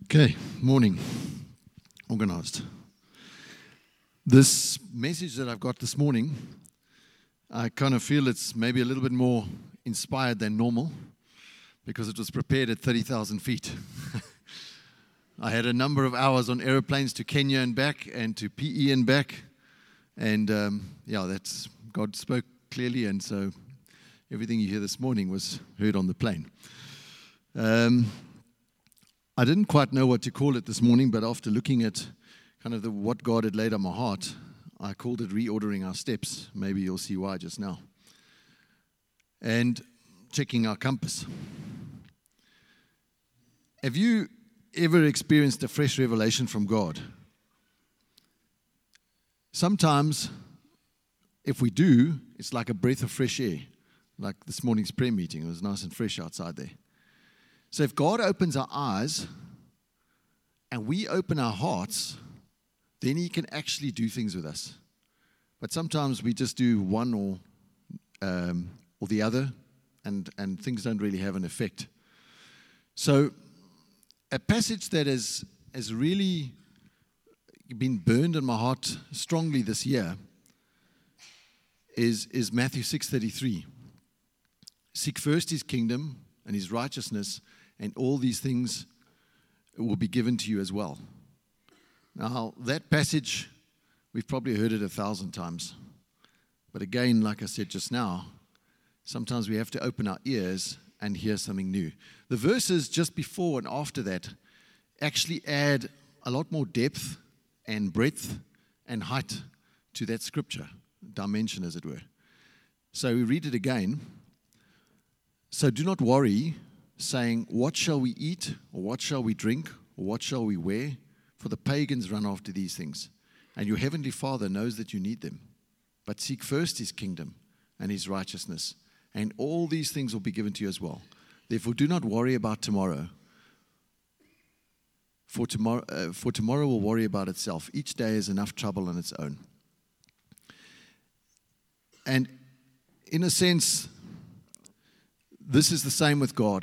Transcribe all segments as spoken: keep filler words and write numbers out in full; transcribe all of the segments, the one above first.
Okay, morning. Organized. This message that I've got this morning, I kind of feel it's maybe a little bit more inspired than normal because it was prepared at thirty thousand feet. I had a number of hours on aeroplanes to Kenya and back and to P E and back. And um, yeah, that's God spoke clearly, and so everything you hear this morning was heard on the plane. Um, I didn't quite know what to call it this morning, but after looking at kind of the, what God had laid on my heart, I called it Reordering Our Steps. Maybe you'll see why just now. And checking our compass. Have you ever experienced a fresh revelation from God? Sometimes, if we do, it's like a breath of fresh air. Like this morning's prayer meeting, it was nice and fresh outside there. So if God opens our eyes and we open our hearts, then He can actually do things with us. But sometimes we just do one or um, or the other, and, and things don't really have an effect. So a passage that has, has really been burned in my heart strongly this year is, is Matthew six thirty-three. Seek first His kingdom and His righteousness, and all these things will be given to you as well. Now, that passage, we've probably heard it a thousand times. But again, like I said just now, sometimes we have to open our ears and hear something new. The verses just before and after that actually add a lot more depth and breadth and height to that scripture, dimension as it were. So we read it again. So do not worry, saying, what shall we eat, or what shall we drink, or what shall we wear? For the pagans run after these things, and your heavenly Father knows that you need them. But seek first His kingdom and His righteousness, and all these things will be given to you as well. Therefore do not worry about tomorrow, for tomorrow, uh, for tomorrow will worry about itself. Each day has enough trouble on its own. And in a sense, this is the same with God.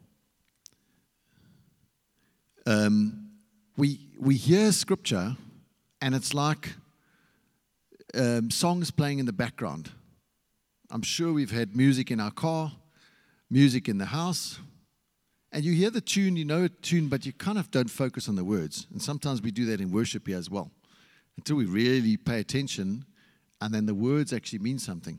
Um, we we hear scripture, and it's like um, songs playing in the background. I'm sure we've had music in our car, music in the house, and you hear the tune, you know a tune, but you kind of don't focus on the words. And sometimes we do that in worship here as well, until we really pay attention, and then the words actually mean something.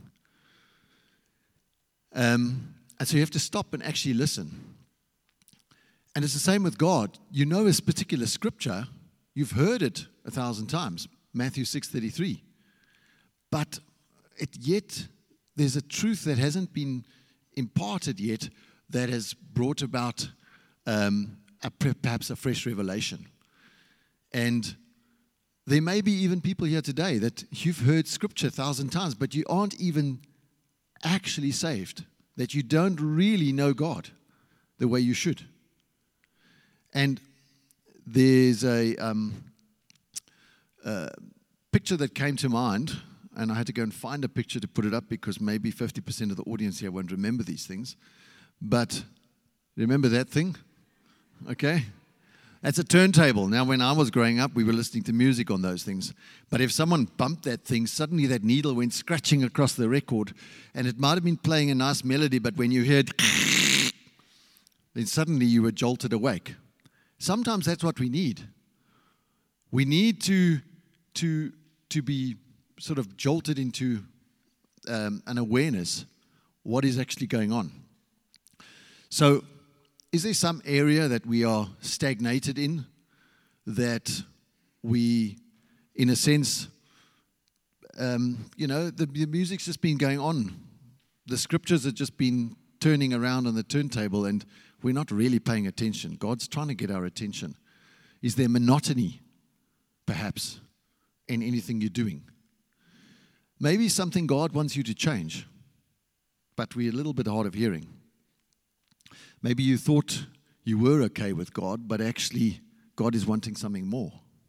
Um, and so you have to stop and actually listen. And it's the same with God. You know this particular scripture, you've heard it a thousand times, Matthew six thirty-three. But it yet, there's a truth that hasn't been imparted yet that has brought about um, a, perhaps a fresh revelation. And there may be even people here today that you've heard scripture a thousand times, but you aren't even actually saved, that you don't really know God the way you should. And there's a um, uh, picture that came to mind, and I had to go and find a picture to put it up because maybe fifty percent of the audience here won't remember these things. But remember that thing? Okay? That's a turntable. Now, when I was growing up, we were listening to music on those things. But if someone bumped that thing, suddenly that needle went scratching across the record, and it might have been playing a nice melody, but when you heard, then suddenly you were jolted awake. Sometimes that's what we need. We need to, to, to be sort of jolted into um, an awareness what is actually going on. So, is there some area that we are stagnated in, that we, in a sense, um, you know, the, the music's just been going on. The scriptures have just been turning around on the turntable, and we're not really paying attention. God's trying to get our attention. Is there monotony, perhaps, in anything you're doing? Maybe something God wants you to change, but we're a little bit hard of hearing. Maybe you thought you were okay with God, but actually God is wanting something more.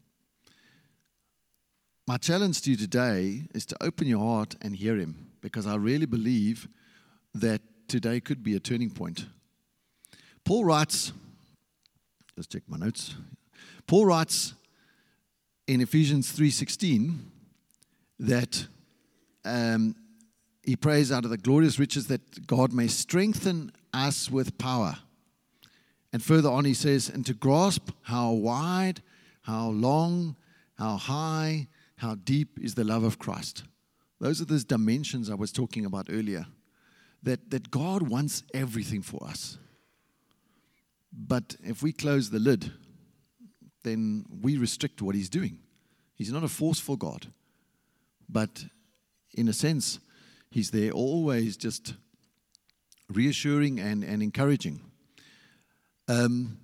My challenge to you today is to open your heart and hear Him, because I really believe that today could be a turning point. Paul writes Just check my notes. Paul writes in Ephesians three sixteen that um, he prays out of the glorious riches that God may strengthen us with power. And further on he says, and to grasp how wide, how long, how high, how deep is the love of Christ. Those are those dimensions I was talking about earlier. That, that God wants everything for us. But if we close the lid, then we restrict what he's doing. He's not a forceful God. But in a sense, he's there always just reassuring and, and encouraging. Um,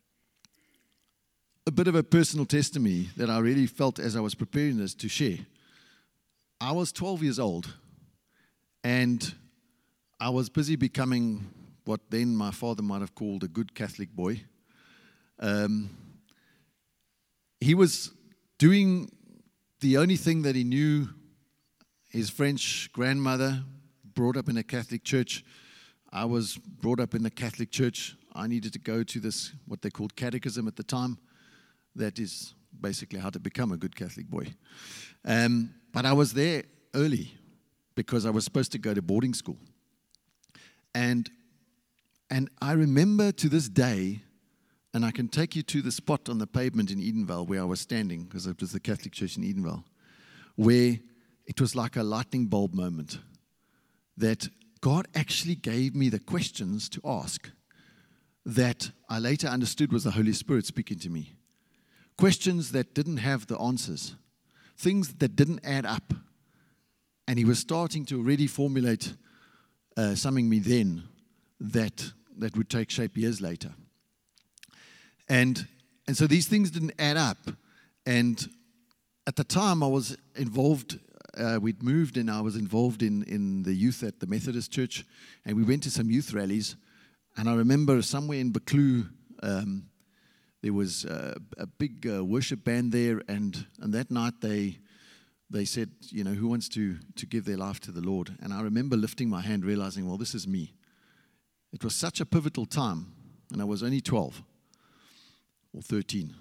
a bit of a personal testimony that I really felt as I was preparing this to share. I was twelve years old, and I was busy becoming what then my father might have called a good Catholic boy. Um, he was doing the only thing that he knew. His French grandmother brought up in a Catholic church. I was brought up in the Catholic church. I needed to go to this, what they called catechism at the time. That is basically how to become a good Catholic boy. Um, but I was there early because I was supposed to go to boarding school. And and I remember to this day, and I can take you to the spot on the pavement in Edenvale where I was standing, because it was the Catholic church in Edenvale, where it was like a lightning bulb moment that God actually gave me the questions to ask that I later understood was the Holy Spirit speaking to me. Questions that didn't have the answers, things that didn't add up. And he was starting to already formulate uh, something me then that that would take shape years later. And and so these things didn't add up. And at the time I was involved, uh, we'd moved and I was involved in, in the youth at the Methodist Church. And we went to some youth rallies. And I remember somewhere in Buccleuch, um, there was a, a big uh, worship band there. And, and that night they they said, you know, who wants to, to give their life to the Lord? And I remember lifting my hand, realizing, well, this is me. It was such a pivotal time, and I was only twelve or thirteen.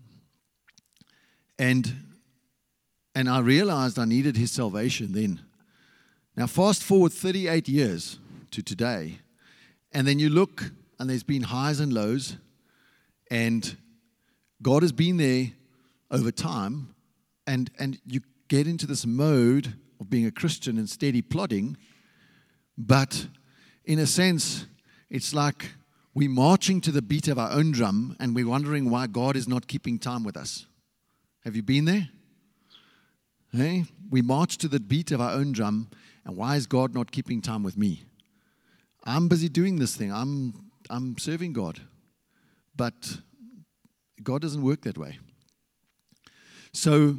And, and I realized I needed his salvation then. Now, fast forward thirty-eight years to today, and then you look, and there's been highs and lows, and God has been there over time, and, and you get into this mode of being a Christian and steady plodding, but in a sense, it's like we're marching to the beat of our own drum and we're wondering why God is not keeping time with us. Have you been there? Hey? We march to the beat of our own drum, and why is God not keeping time with me? I'm busy doing this thing. I'm I'm serving God. But God doesn't work that way. So,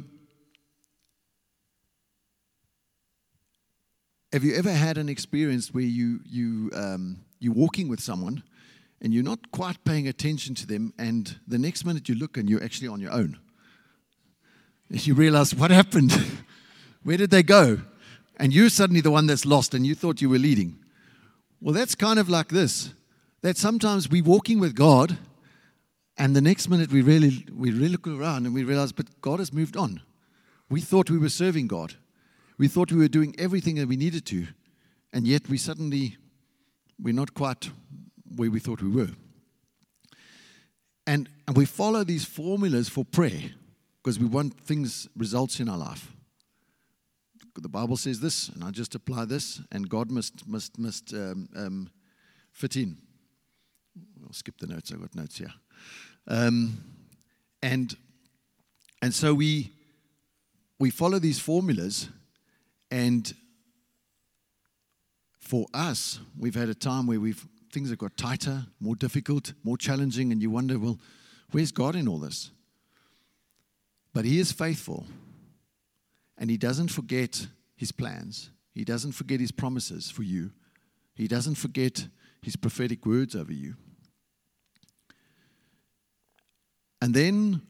have you ever had an experience where you, you, um, you're walking with someone and you're not quite paying attention to them, and the next minute you look and you're actually on your own? And you realize, what happened? Where did they go? And you're suddenly the one that's lost and you thought you were leading. Well, that's kind of like this, that sometimes we're walking with God and the next minute we really, we really look around and we realize, but God has moved on. We thought we were serving God. We thought we were doing everything that we needed to, and yet we suddenly, we're not quite where we thought we were. And, and we follow these formulas for prayer because we want things, results in our life. The Bible says this, and I just apply this, and God must must must um, um, fit in. I'll skip the notes. I've got notes here. Um, and and so we we follow these formulas. And for us, we've had a time where we've things have got tighter, more difficult, more challenging, and you wonder, well, where's God in all this? But he is faithful, and he doesn't forget his plans. He doesn't forget his promises for you. He doesn't forget his prophetic words over you. And then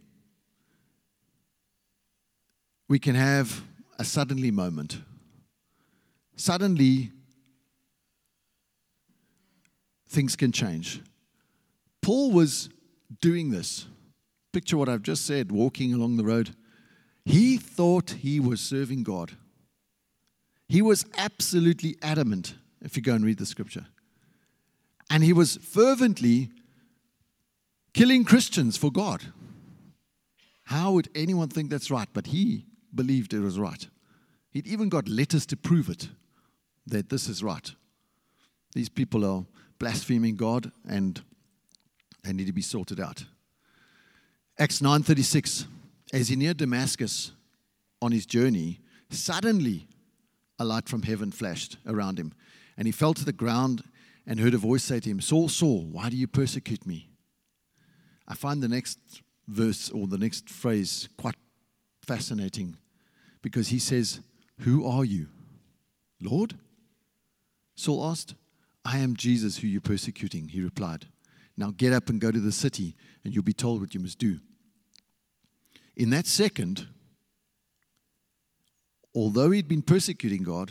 we can have a suddenly moment. Suddenly, things can change. Paul was doing this, picture what I've just said, walking along the road. He thought he was serving God. He was absolutely adamant, if you go and read the scripture. And he was fervently killing Christians for God. How would anyone think that's right? But he believed it was right. He'd even got letters to prove it, that this is right. These people are blaspheming God and they need to be sorted out. Acts nine thirty-six, as he neared Damascus on his journey, suddenly a light from heaven flashed around him, and he fell to the ground and heard a voice say to him, Saul, Saul, why do you persecute me? I find the next verse or the next phrase quite fascinating, because he says, who are you, Lord? Saul asked. I am Jesus who you're persecuting, he replied. Now get up and go to the city, and you'll be told what you must do. In that second, although he'd been persecuting God,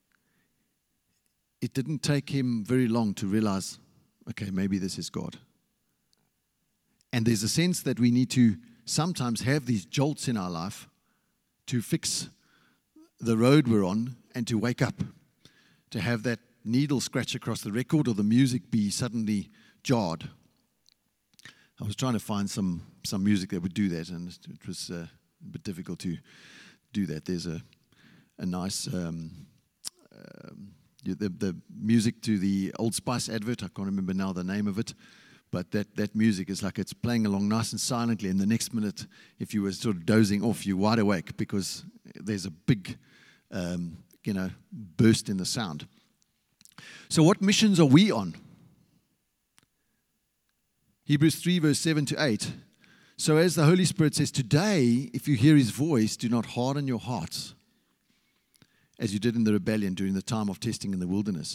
it didn't take him very long to realize, okay, maybe this is God. And there's a sense that we need to sometimes have these jolts in our life to fix the road we're on and to wake up, to have that needle scratch across the record or the music be suddenly jarred. I was trying to find some, some music that would do that, and it was uh, a bit difficult to do that. There's a, a nice, um, um, the, the music to the Old Spice advert, I can't remember now the name of it, but that, that music is like it's playing along nice and silently, and the next minute, if you were sort of dozing off, you're wide awake because there's a big, um, you know, burst in the sound. So what missions are we on? Hebrews three, verse seven to eight. So as the Holy Spirit says, today, if you hear his voice, do not harden your hearts, as you did in the rebellion during the time of testing in the wilderness.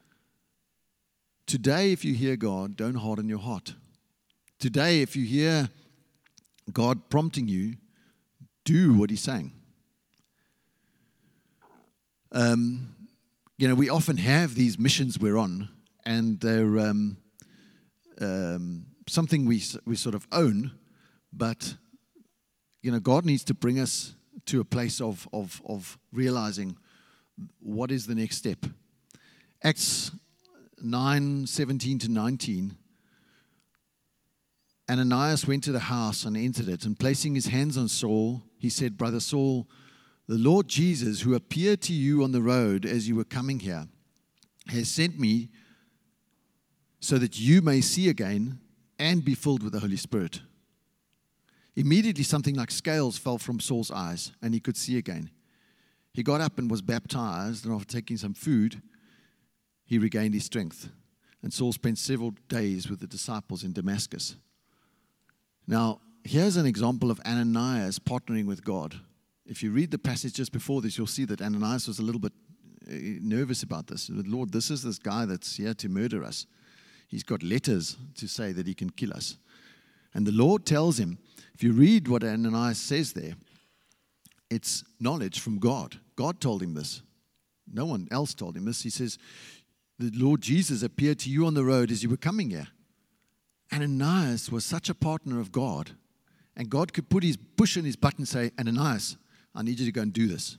Today, if you hear God, don't harden your heart. Today, if you hear God prompting you, do what he's saying. Um, you know, we often have these missions we're on, and they're um, um, something we we sort of own, but you know, God needs to bring us to a place of of of realizing what is the next step. Acts nine seventeen to nineteen. Ananias went to the house and entered it, and placing his hands on Saul, he said, Brother Saul, the Lord Jesus, who appeared to you on the road as you were coming here, has sent me so that you may see again and be filled with the Holy Spirit. Immediately something like scales fell from Saul's eyes, and he could see again. He got up and was baptized, and after taking some food, he regained his strength. And Saul spent several days with the disciples in Damascus. Now, here's an example of Ananias partnering with God. If you read the passage just before this, you'll see that Ananias was a little bit nervous about this. Lord, this is this guy that's here to murder us. He's got letters to say that he can kill us. And the Lord tells him, if you read what Ananias says there, it's knowledge from God. God told him this. No one else told him this. He says, the Lord Jesus appeared to you on the road as you were coming here. Ananias was such a partner of God, and God could put his push in his button and say, Ananias, I need you to go and do this.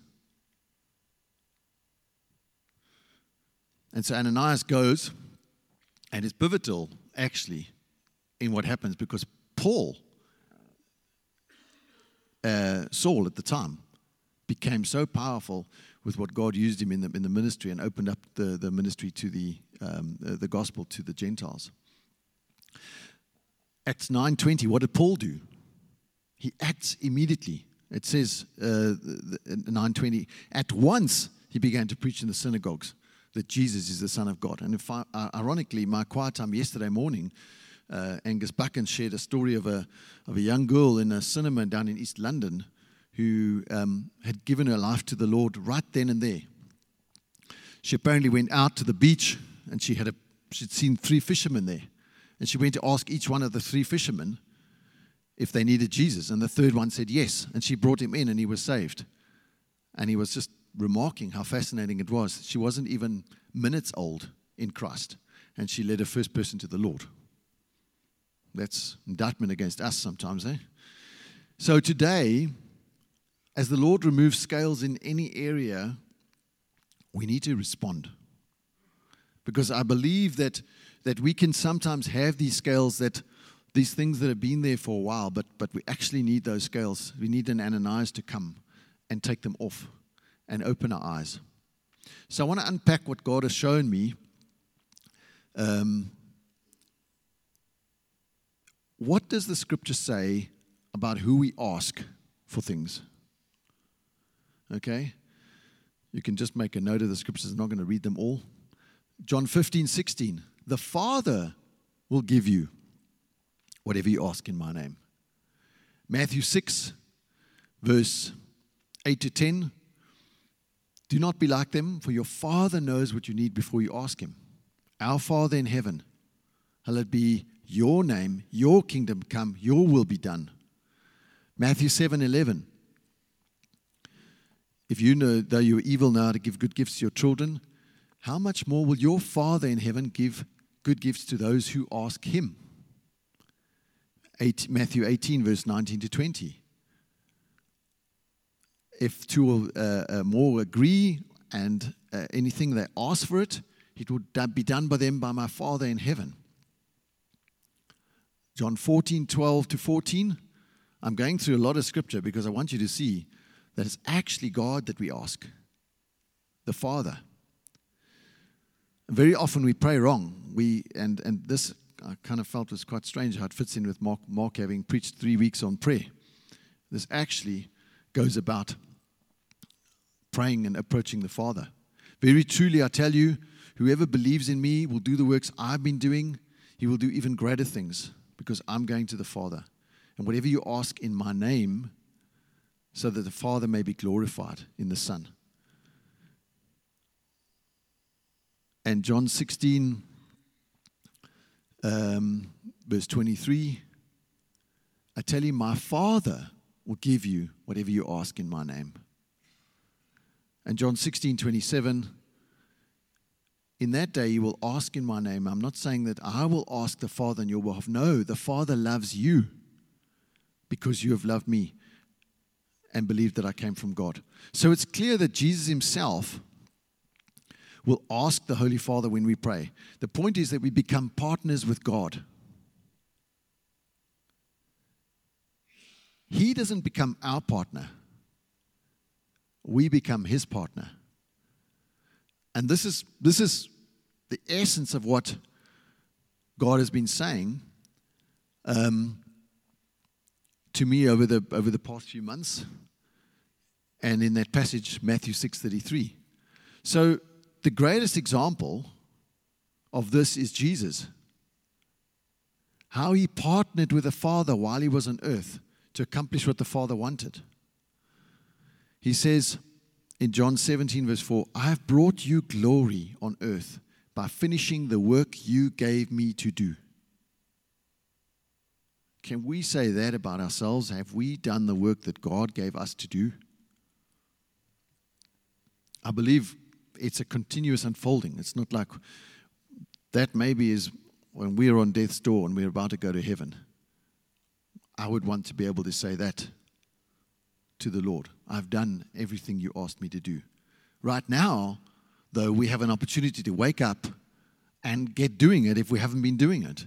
And so Ananias goes, and it's pivotal, actually, in what happens, because Paul, uh, Saul at the time, became so powerful with what God used him in the, in the ministry and opened up the, the ministry to the, um, the, the gospel to the Gentiles. Acts nine twenty, what did Paul do? He acts immediately. It says, uh, nine twenty, at once he began to preach in the synagogues that Jesus is the Son of God. And if I, uh, ironically, my quiet time yesterday morning, uh, Angus Buchan shared a story of a of a young girl in a cinema down in East London who um, had given her life to the Lord right then and there. She apparently went out to the beach, and she had a she'd seen three fishermen there. And she went to ask each one of the three fishermen if they needed Jesus. And the third one said yes. And she brought him in, and he was saved. And he was just remarking how fascinating it was. She wasn't even minutes old in Christ, and she led a first person to the Lord. That's indictment against us sometimes, eh? So today, as the Lord removes scales in any area, we need to respond. Because I believe that, that we can sometimes have these scales, that these things that have been there for a while, but, but we actually need those scales. We need an Ananias to come and take them off and open our eyes. So I want to unpack what God has shown me. Um, what does the scripture say about who we ask for things? Okay? You can just make a note of the scriptures. I'm not going to read them all. John fifteen, sixteen. The Father will give you whatever you ask in my name. Matthew six, verse eight to ten. Do not be like them, for your Father knows what you need before you ask him. Our Father in heaven, hallowed be your name, your kingdom come, your will be done. Matthew seven, eleven. If you know, though you are evil now, to give good gifts to your children, how much more will your Father in heaven give good gifts to those who ask him? Eight, Matthew eighteen, verse nineteen to twenty. If two or uh, uh, more agree and uh, anything they ask for it, it would be done by them by my Father in heaven. John fourteen, twelve to fourteen. I'm going through a lot of scripture because I want you to see that it's actually God that we ask, the Father. Very often we pray wrong. We and and this I kind of felt was quite strange how it fits in with Mark, Mark having preached three weeks on prayer. This actually goes about praying and approaching the Father. Very truly, I tell you, whoever believes in me will do the works I've been doing. He will do even greater things because I'm going to the Father. And whatever you ask in my name, so that the Father may be glorified in the Son. And John sixteen, um, verse twenty-three, I tell you, my Father will give you whatever you ask in my name. And John sixteen, twenty-seven, in that day you will ask in my name. I'm not saying that I will ask the Father on your behalf. No, the Father loves you because you have loved me and believed that I came from God. So it's clear that Jesus himself will ask the Holy Father when we pray. The point is that we become partners with God. He doesn't become our partner. We become his partner. And this is, this is the essence of what God has been saying um, to me over the, over the past few months. And in that passage, Matthew six thirty-three. So the greatest example of this is Jesus. How he partnered with the Father while he was on earth to accomplish what the Father wanted. He says in John seventeen, verse four, I have brought you glory on earth by finishing the work you gave me to do. Can we say that about ourselves? Have we done the work that God gave us to do? I believe it's a continuous unfolding. It's not like that maybe is when we're on death's door and we're about to go to heaven. I would want to be able to say that to the Lord. I've done everything you asked me to do. Right now, though, we have an opportunity to wake up and get doing it if we haven't been doing it.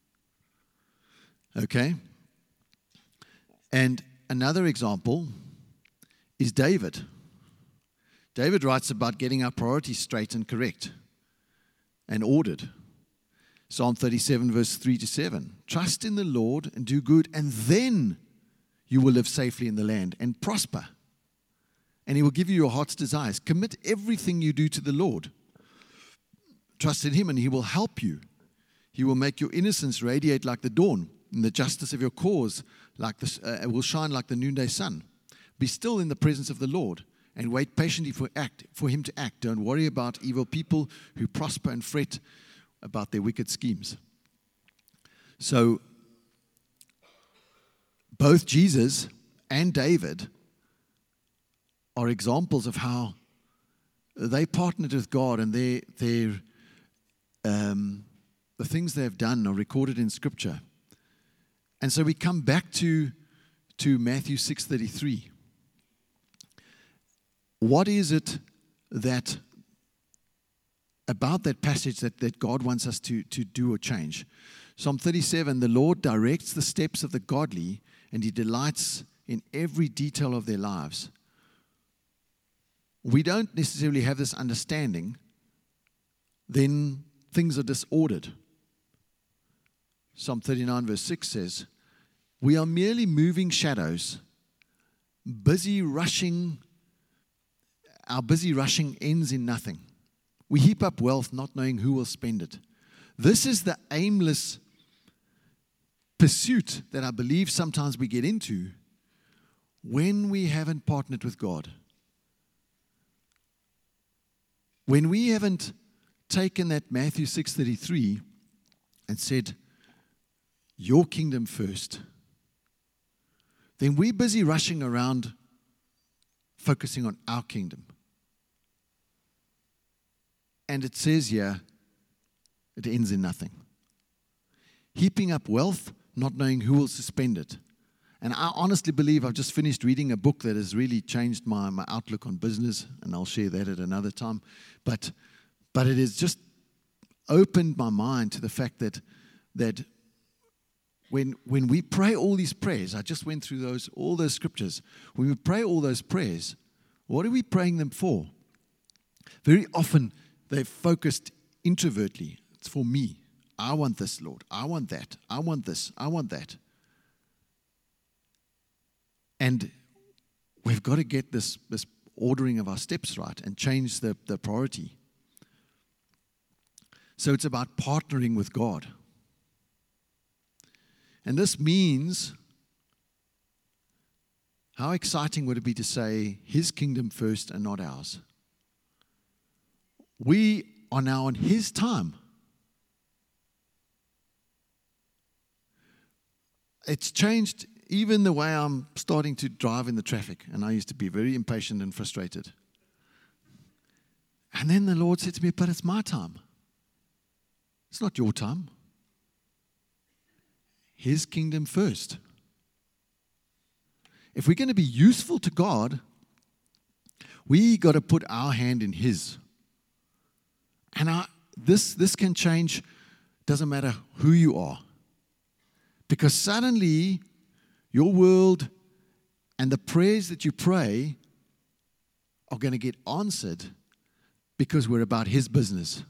Okay? And another example is David. David writes about getting our priorities straight and correct and ordered. Psalm thirty-seven, verse three to seven. Trust in the Lord and do good, and then you will live safely in the land and prosper. And he will give you your heart's desires. Commit everything you do to the Lord. Trust in him and he will help you. He will make your innocence radiate like the dawn, and the justice of your cause like the, uh, will shine like the noonday sun. Be still in the presence of the Lord and wait patiently for act for him to act. Don't worry about evil people who prosper and fret about their wicked schemes. So, both Jesus and David are examples of how they partnered with God, and their their um, the things they have done are recorded in Scripture. And so we come back to, to Matthew six thirty-three. What is it that about that passage that, that God wants us to, to do or change? Psalm thirty-seven, the Lord directs the steps of the godly, and He delights in every detail of their lives. We don't necessarily have this understanding, then things are disordered. Psalm thirty-nine verse six says, we are merely moving shadows, busy rushing. Our busy rushing ends in nothing. We heap up wealth not knowing who will spend it. This is the aimless pursuit that I believe sometimes we get into when we haven't partnered with God. When we haven't taken that Matthew six thirty-three and said, your kingdom first, then we're busy rushing around focusing on our kingdom. And it says here, it ends in nothing. Heaping up wealth, not knowing who will spend it. And I honestly believe I've just finished reading a book that has really changed my, my outlook on business, and I'll share that at another time. But but it has just opened my mind to the fact that that when when we pray all these prayers, I just went through those all those scriptures. When we pray all those prayers, what are we praying them for? Very often they're focused introvertly. It's for me. I want this, Lord. I want that. I want this. I want that. And we've got to get this, this ordering of our steps right and change the, the priority. So it's about partnering with God. And this means, how exciting would it be to say, His kingdom first and not ours? We are now on His time. It's changed even the way I'm starting to drive in the traffic. And I used to be very impatient and frustrated. And then the Lord said to me, but it's my time. It's not your time. His kingdom first. If we're going to be useful to God, we got to put our hand in His. And I, this, this can change, doesn't matter who you are. Because suddenly, your world and the prayers that you pray are going to get answered because we're about His business.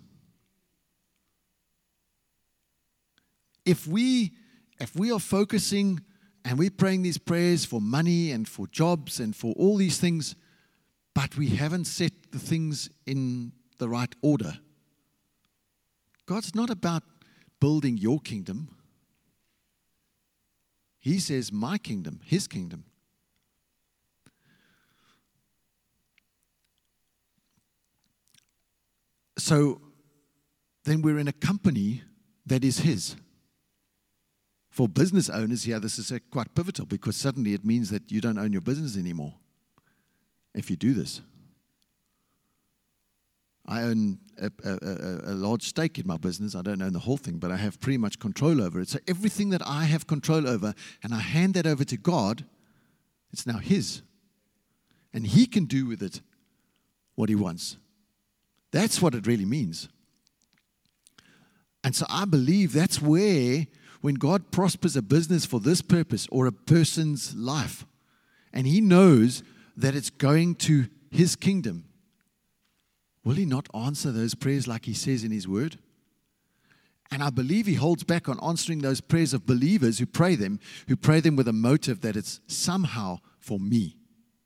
If we, if we are focusing and we're praying these prayers for money and for jobs and for all these things, but we haven't set the things in the right order, God's not about building your kingdom. He says, my kingdom, His kingdom. So then we're in a company that is His. For business owners here, this is quite pivotal because suddenly it means that you don't own your business anymore if you do this. I own a, a, a large stake in my business. I don't own the whole thing, but I have pretty much control over it. So everything that I have control over, and I hand that over to God, it's now His. And He can do with it what He wants. That's what it really means. And so I believe that's where, when God prospers a business for this purpose or a person's life, and He knows that it's going to His kingdom, will He not answer those prayers like He says in His word? And I believe He holds back on answering those prayers of believers who pray them, who pray them with a motive that it's somehow for me.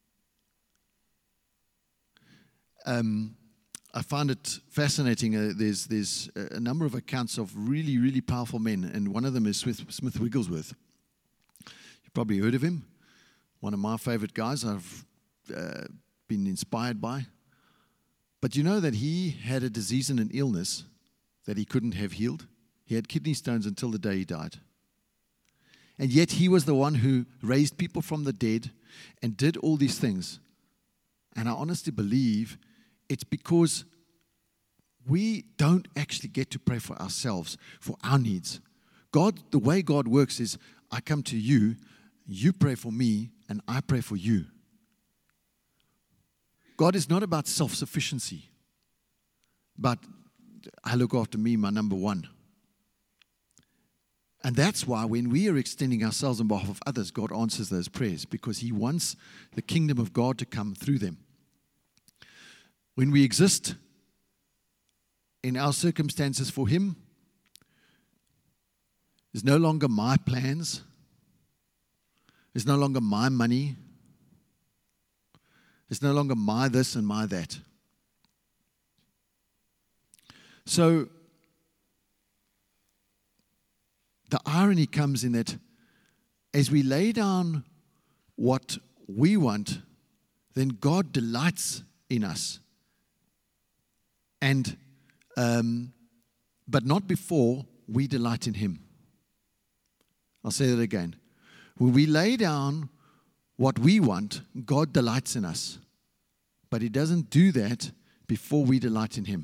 Um, I find it fascinating. Uh, there's there's a number of accounts of really, really powerful men, and one of them is Smith, Smith Wigglesworth. You've probably heard of him. One of my favorite guys I've uh, been inspired by. But you know that he had a disease and an illness that he couldn't have healed? He had kidney stones until the day he died. And yet he was the one who raised people from the dead and did all these things. And I honestly believe it's because we don't actually get to pray for ourselves, for our needs. God, the way God works is, I come to you, you pray for me, and I pray for you. God is not about self-sufficiency, but I look after me, my number one. And that's why when we are extending ourselves on behalf of others, God answers those prayers, because He wants the kingdom of God to come through them. When we exist in our circumstances for Him, it's no longer my plans. It's no longer my money. It's no longer my this and my that. So, the irony comes in that as we lay down what we want, then God delights in us. And, um, but not before we delight in Him. I'll say that again. When we lay down what we want, God delights in us. But He doesn't do that before we delight in Him.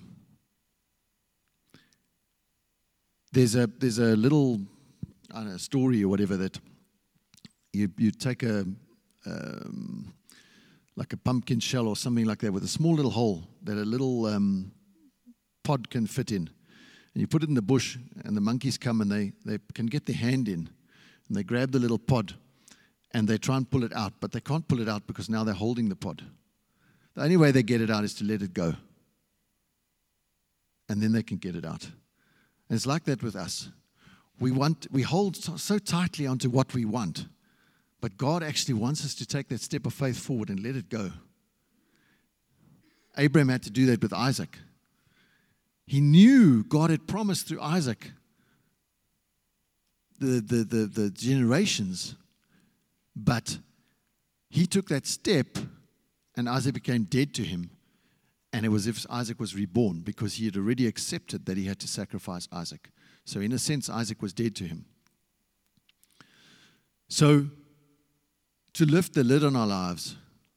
There's a there's a little I don't know, story or whatever that you you take a um, like a pumpkin shell or something like that with a small little hole that a little um, pod can fit in, and you put it in the bush, and the monkeys come and they they can get their hand in, and they grab the little pod, and they try and pull it out, but they can't pull it out because now they're holding the pod. The only way they get it out is to let it go, and then they can get it out. And it's like that with us. We want, we hold so, so tightly onto what we want, but God actually wants us to take that step of faith forward and let it go. Abraham had to do that with Isaac. He knew God had promised through Isaac the, the, the, the generations, but he took that step and Isaac became dead to him. And it was as if Isaac was reborn because he had already accepted that he had to sacrifice Isaac. So in a sense, Isaac was dead to him. So to lift the lid on our lives,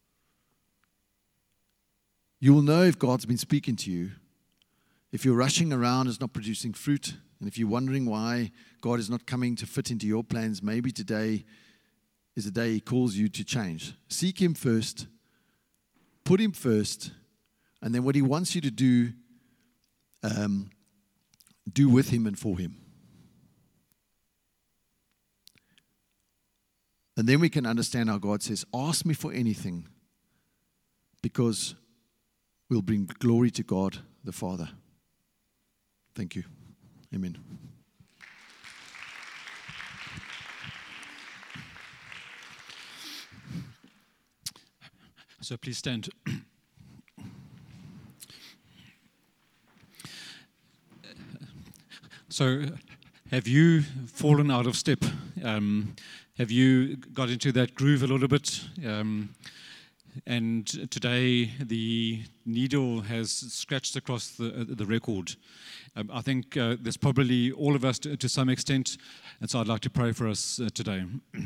you will know if God's been speaking to you. If you're rushing around, it's not producing fruit. And if you're wondering why God is not coming to fit into your plans, maybe today is the day He calls you to change. Seek Him first. Put Him first. And then what He wants you to do, um, do with Him and for Him. And then we can understand how God says, ask me for anything, because we'll bring glory to God the Father. Thank you. Amen. So please stand. So, have you fallen out of step? Um, have you got into that groove a little bit? Um, and today the needle has scratched across the, uh, the record. Um, I think uh, there's probably all of us to, to some extent, and so I'd like to pray for us uh, today.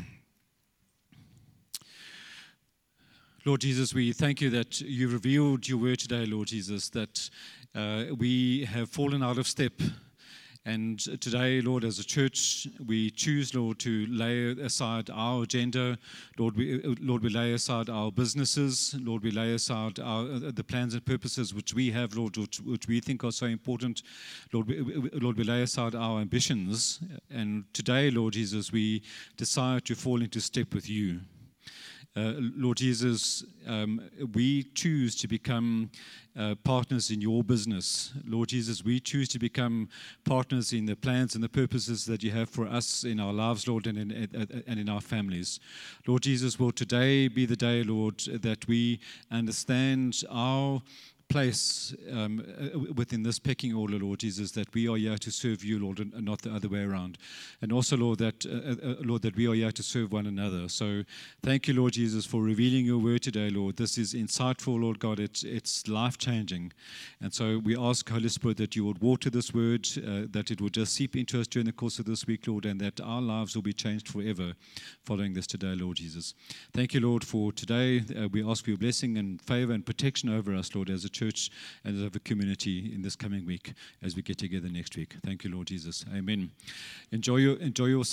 Lord Jesus, we thank you that you revealed your word today, Lord Jesus, that uh, we have fallen out of step. And today, Lord, as a church, we choose, Lord, to lay aside our agenda. Lord, we, Lord, we lay aside our businesses. Lord, we lay aside our, the plans and purposes which we have, Lord, which, which we think are so important. Lord we, Lord, we lay aside our ambitions. And today, Lord Jesus, we decide to fall into step with you. Uh, Lord Jesus, um, we choose to become uh, partners in your business. Lord Jesus, we choose to become partners in the plans and the purposes that you have for us in our lives, Lord, and in, and in our families. Lord Jesus, will today be the day, Lord, that we understand our place um, within this pecking order, Lord Jesus, that we are here to serve you, Lord, and not the other way around. And also, Lord, that uh, uh, Lord, that we are here to serve one another. So thank you, Lord Jesus, for revealing your word today, Lord. This is insightful, Lord God. It's, it's life-changing. And so we ask, Holy Spirit, that you would water this word, uh, that it would just seep into us during the course of this week, Lord, and that our lives will be changed forever following this today, Lord Jesus. Thank you, Lord, for today. Uh, we ask for your blessing and favor and protection over us, Lord, as a church and as a community in this coming week as we get together next week. Thank you, Lord Jesus. Amen. Enjoy your enjoy your